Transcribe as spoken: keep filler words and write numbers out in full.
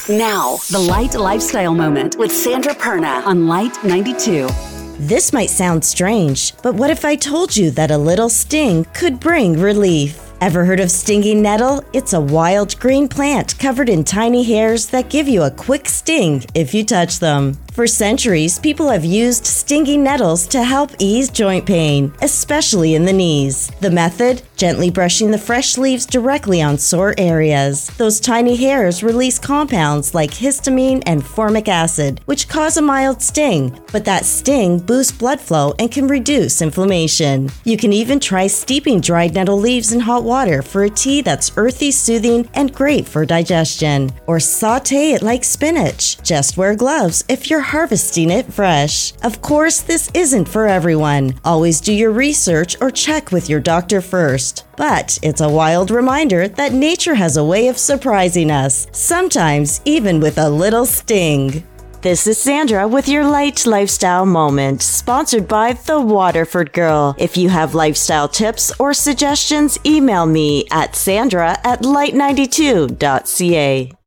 Now, the Light Lifestyle Moment with Sandra Perna on Light ninety-two. This might sound strange, but what if I told you that a little sting could bring relief? Ever heard of stinging nettle? It's a wild green plant covered in tiny hairs that give you a quick sting if you touch them. For centuries, people have used stinging nettles to help ease joint pain, especially in the knees. The method? Gently brushing the fresh leaves directly on sore areas. Those tiny hairs release compounds like histamine and formic acid, which cause a mild sting, but that sting boosts blood flow and can reduce inflammation. You can even try steeping dried nettle leaves in hot water for a tea that's earthy, soothing, and great for digestion. Or saute it like spinach. Just wear gloves if you're harvesting it fresh. Of course, this isn't for everyone. Always do your research or check with your doctor first. But it's a wild reminder that nature has a way of surprising us, sometimes even with a little sting. This is Sandra with your Light Lifestyle Moment, sponsored by The Waterford Girl. If you have lifestyle tips or suggestions, email me at sandra at light ninety-two dot c a.